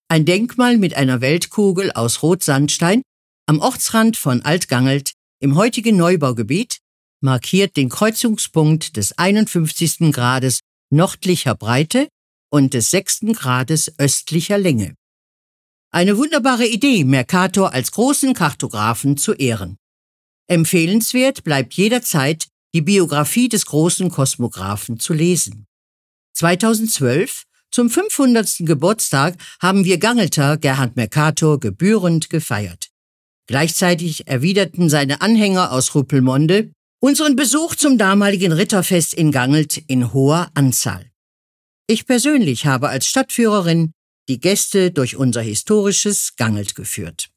Ein Denkmal mit einer Weltkugel aus Rotsandstein am Ortsrand von Altgangelt im heutigen Neubaugebiet markiert den Kreuzungspunkt des 51. Grades nördlicher Breite und des 6. Grades östlicher Länge. Eine wunderbare Idee, Mercator als großen Kartografen zu ehren. Empfehlenswert bleibt jederzeit, die Biografie des großen Kosmographen zu lesen. 2012, zum 500. Geburtstag, haben wir Gangelter Gerhard Mercator gebührend gefeiert. Gleichzeitig erwiderten seine Anhänger aus Rüppelmonde unseren Besuch zum damaligen Ritterfest in Gangelt in hoher Anzahl. Ich persönlich habe als Stadtführerin die Gäste durch unser historisches Gangelt geführt.